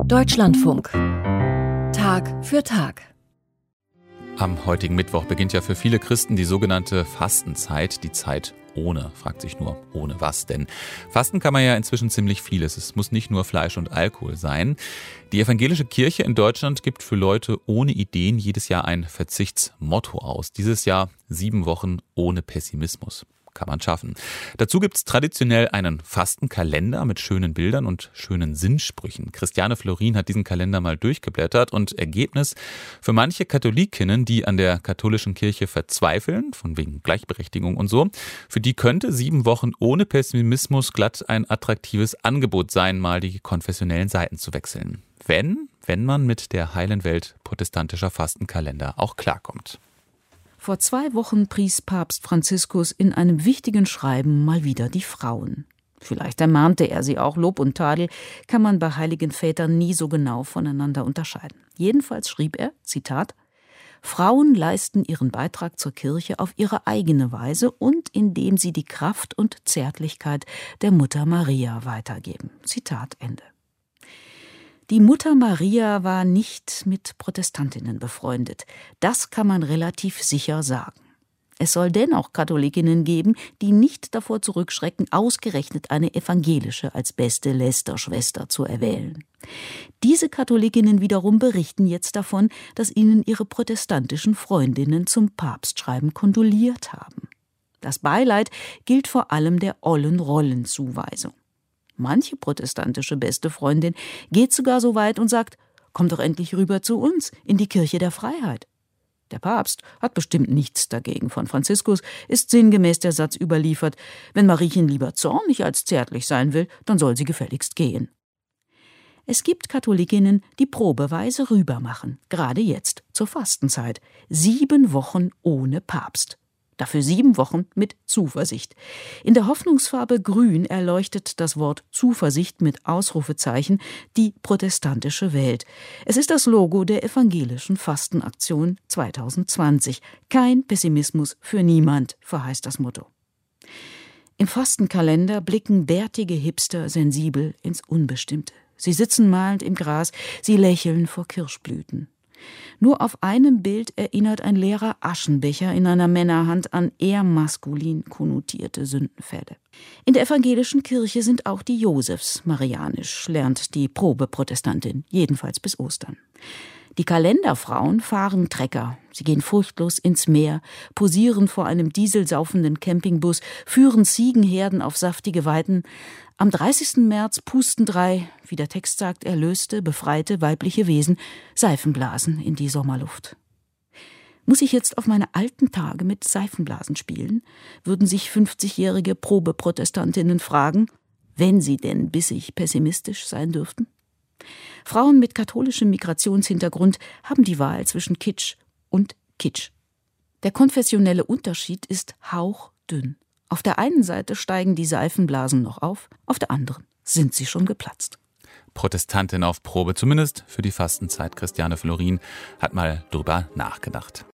Deutschlandfunk. Tag für Tag. Am heutigen Mittwoch beginnt ja für viele Christen die sogenannte Fastenzeit, die Zeit ohne. Fragt sich nur, ohne was? Denn Fasten kann man ja inzwischen ziemlich vieles. Es muss nicht nur Fleisch und Alkohol sein. Die evangelische Kirche in Deutschland gibt für Leute ohne Ideen jedes Jahr ein Verzichtsmotto aus. Dieses Jahr 7 Wochen ohne Pessimismus. Kann man schaffen. Dazu gibt's traditionell einen Fastenkalender mit schönen Bildern und schönen Sinnsprüchen. Christiane Florin hat diesen Kalender mal durchgeblättert und Ergebnis: für manche Katholikinnen, die an der katholischen Kirche verzweifeln, von wegen Gleichberechtigung und so, für die könnte 7 Wochen ohne Pessimismus glatt ein attraktives Angebot sein, mal die konfessionellen Seiten zu wechseln. Wenn man mit der heilen Welt protestantischer Fastenkalender auch klarkommt. Vor 2 Wochen pries Papst Franziskus in einem wichtigen Schreiben mal wieder die Frauen. Vielleicht ermahnte er sie auch. Lob und Tadel kann man bei heiligen Vätern nie so genau voneinander unterscheiden. Jedenfalls schrieb er, Zitat, Frauen leisten ihren Beitrag zur Kirche auf ihre eigene Weise und indem sie die Kraft und Zärtlichkeit der Mutter Maria weitergeben. Zitat Ende. Die Mutter Maria war nicht mit Protestantinnen befreundet. Das kann man relativ sicher sagen. Es soll dennoch Katholikinnen geben, die nicht davor zurückschrecken, ausgerechnet eine evangelische als beste Lästerschwester zu erwählen. Diese Katholikinnen wiederum berichten jetzt davon, dass ihnen ihre protestantischen Freundinnen zum Papstschreiben kondoliert haben. Das Beileid gilt vor allem der ollen Rollenzuweisung. Manche protestantische beste Freundin geht sogar so weit und sagt, komm doch endlich rüber zu uns, in die Kirche der Freiheit. Der Papst hat bestimmt nichts dagegen. Von Franziskus ist sinngemäß der Satz überliefert, wenn Mariechen lieber zornig als zärtlich sein will, dann soll sie gefälligst gehen. Es gibt Katholikinnen, die probeweise rübermachen, gerade jetzt, zur Fastenzeit. 7 Wochen ohne Papst. Dafür 7 Wochen mit Zuversicht. In der Hoffnungsfarbe Grün erleuchtet das Wort Zuversicht mit Ausrufezeichen die protestantische Welt. Es ist das Logo der evangelischen Fastenaktion 2020. Kein Pessimismus für niemand, verheißt das Motto. Im Fastenkalender blicken bärtige Hipster sensibel ins Unbestimmte. Sie sitzen malend im Gras, sie lächeln vor Kirschblüten. Nur auf einem Bild erinnert ein leerer Aschenbecher in einer Männerhand an eher maskulin konnotierte Sündenfälle. In der evangelischen Kirche sind auch die Josefs marianisch, lernt die Probeprotestantin, jedenfalls bis Ostern. Die Kalenderfrauen fahren Trecker, sie gehen furchtlos ins Meer, posieren vor einem dieselsaufenden Campingbus, führen Ziegenherden auf saftige Weiden. Am 30. März pusten 3, wie der Text sagt, erlöste, befreite weibliche Wesen Seifenblasen in die Sommerluft. Muss ich jetzt auf meine alten Tage mit Seifenblasen spielen? Würden sich 50-jährige Probeprotestantinnen fragen, wenn sie denn bissig pessimistisch sein dürften? Frauen mit katholischem Migrationshintergrund haben die Wahl zwischen Kitsch und Kitsch. Der konfessionelle Unterschied ist hauchdünn. Auf der einen Seite steigen die Seifenblasen noch auf, auf der anderen sind sie schon geplatzt. Protestantin auf Probe, zumindest für die Fastenzeit. Christiane Florin hat mal drüber nachgedacht.